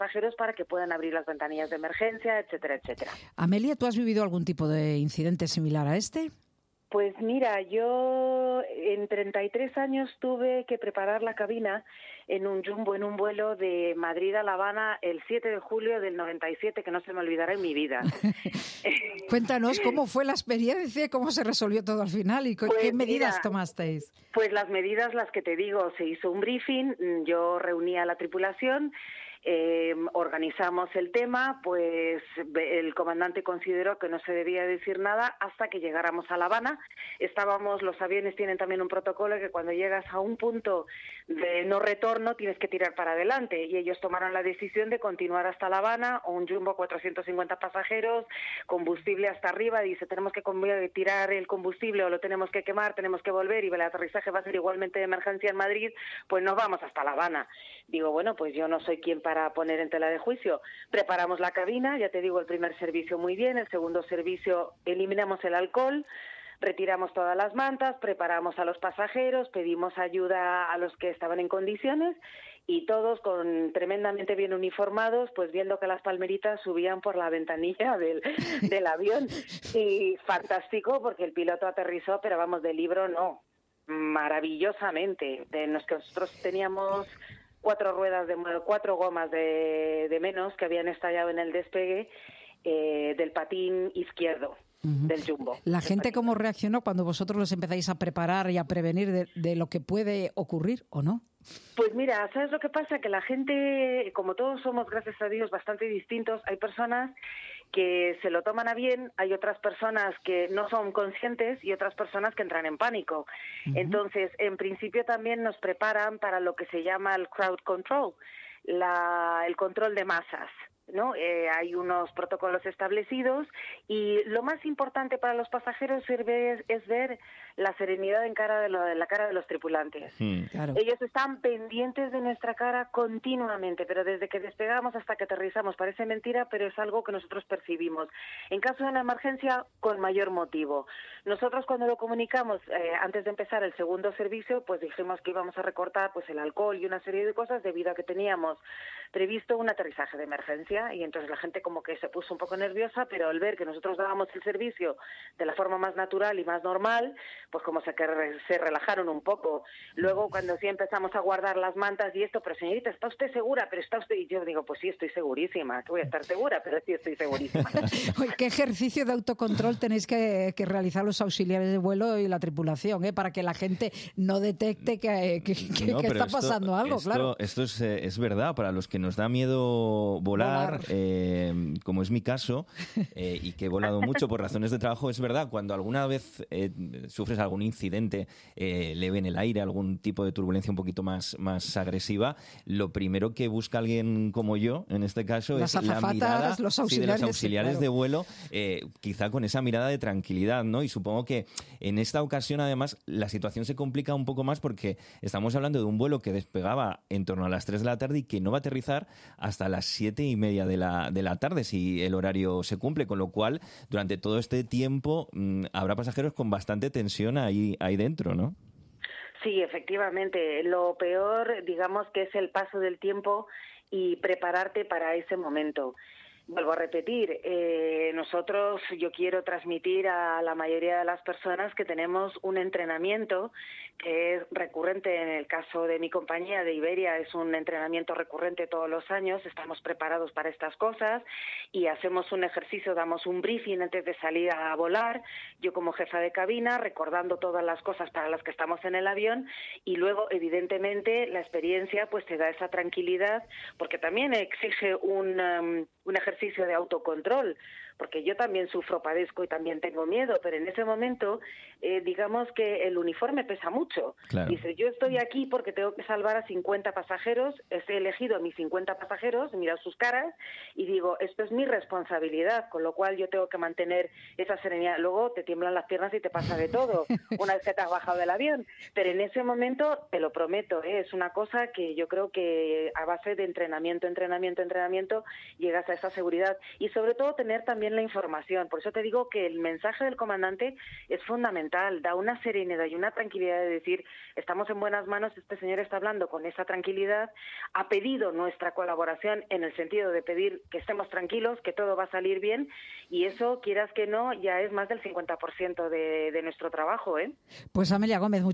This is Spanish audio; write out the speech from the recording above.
pasajeros para que puedan abrir las ventanillas de emergencia, etcétera, etcétera. Amelia, ¿tú has vivido algún tipo de incidente similar a este? Pues mira, yo en 33 años tuve que preparar la cabina en un jumbo, en un vuelo de Madrid a La Habana el 7 de julio del 97, que no se me olvidará en mi vida. Cuéntanos cómo fue la experiencia, cómo se resolvió todo al final y qué medidas tomasteis. Pues las medidas, las que te digo, se hizo un briefing, yo reuní a la tripulación, organizamos el tema, pues el comandante consideró que no se debía decir nada hasta que llegáramos a La Habana. Los aviones tienen también un protocolo que cuando llegas a un punto de no retorno tienes que tirar para adelante, y ellos tomaron la decisión de continuar hasta La Habana, un jumbo 450 pasajeros, combustible hasta arriba, dice tenemos que tirar el combustible o lo tenemos que quemar, tenemos que volver y el aterrizaje va a ser igualmente de emergencia en Madrid, pues nos vamos hasta La Habana. Digo, bueno, pues yo no soy quien para poner en tela de juicio. Preparamos la cabina, ya te digo, el primer servicio muy bien, el segundo servicio eliminamos el alcohol, retiramos todas las mantas, preparamos a los pasajeros, pedimos ayuda a los que estaban en condiciones y todos tremendamente bien uniformados, pues viendo que las palmeritas subían por la ventanilla del avión. Y fantástico, porque el piloto aterrizó, pero vamos, de libro no, maravillosamente. Nosotros teníamos 4 gomas de menos que habían estallado en el despegue del patín izquierdo. Del jumbo. ¿La gente cómo reaccionó cuando vosotros los empezáis a preparar y a prevenir de lo que puede ocurrir o no? Pues mira, ¿sabes lo que pasa? Que la gente, como todos somos, gracias a Dios, bastante distintos, hay personas que se lo toman a bien, hay otras personas que no son conscientes y otras personas que entran en pánico. Entonces, en principio también nos preparan para lo que se llama el crowd control, el control de masas, ¿no? Hay unos protocolos establecidos y lo más importante para los pasajeros es ver la serenidad en la cara de los tripulantes. Claro. Ellos están pendientes de nuestra cara continuamente, pero desde que despegamos hasta que aterrizamos, parece mentira, pero es algo que nosotros percibimos. En caso de una emergencia, con mayor motivo. Nosotros cuando lo comunicamos, antes de empezar el segundo servicio, pues dijimos que íbamos a recortar pues el alcohol y una serie de cosas debido a que teníamos previsto un aterrizaje de emergencia, y entonces la gente como que se puso un poco nerviosa, pero al ver que nosotros dábamos el servicio de la forma más natural y más normal, pues como se relajaron un poco. Luego cuando sí empezamos a guardar las mantas y esto, pero señorita, ¿está usted segura? Pero está usted, y yo digo, pues sí, estoy segurísima, que voy a estar segura, pero sí estoy segurísima. Oye, ¿qué ejercicio de autocontrol tenéis que realizar los auxiliares de vuelo y la tripulación, para que la gente no detecte que está pasando algo? Claro. Esto es verdad, para los que nos da miedo volar. Como es mi caso, y que he volado mucho por razones de trabajo, es verdad, cuando alguna vez sufres algún incidente leve en el aire, algún tipo de turbulencia un poquito más agresiva, lo primero que busca alguien como yo, en este caso, las es la mirada los auxiliares, de los auxiliares claro, de vuelo, quizá con esa mirada de tranquilidad, ¿no? Y supongo que en esta ocasión, además, la situación se complica un poco más porque estamos hablando de un vuelo que despegaba en torno a las 3 de la tarde y que no va a aterrizar hasta las 7:30 de la tarde, si el horario se cumple, con lo cual durante todo este tiempo habrá pasajeros con bastante tensión ahí dentro, ¿no? Sí, efectivamente. Lo peor, digamos, que es el paso del tiempo y prepararte para ese momento. Vuelvo a repetir, yo quiero transmitir a la mayoría de las personas que tenemos un entrenamiento que es recurrente. En el caso de mi compañía, de Iberia, es un entrenamiento recurrente todos los años, estamos preparados para estas cosas y hacemos un ejercicio, damos un briefing antes de salir a volar, yo como jefa de cabina, recordando todas las cosas para las que estamos en el avión, y luego, evidentemente, la experiencia pues te da esa tranquilidad, porque también exige un ejercicio de autocontrol, porque yo también padezco y también tengo miedo, pero en ese momento, digamos que el uniforme pesa mucho. Claro. Dice, yo estoy aquí porque tengo que salvar a 50 pasajeros, he elegido a mis 50 pasajeros, he mirado sus caras y digo, esto es mi responsabilidad, con lo cual yo tengo que mantener esa serenidad. Luego te tiemblan las piernas y te pasa de todo, una vez que te has bajado del avión, pero en ese momento, te lo prometo, es una cosa que yo creo que a base de entrenamiento, llegas a esa seguridad, y sobre todo tener también bien la información. Por eso te digo que el mensaje del comandante es fundamental, da una serenidad y una tranquilidad de decir, estamos en buenas manos, este señor está hablando con esa tranquilidad, ha pedido nuestra colaboración en el sentido de pedir que estemos tranquilos, que todo va a salir bien, y eso, quieras que no, ya es más del 50% de nuestro trabajo, ¿eh? Pues Amelia Gómez,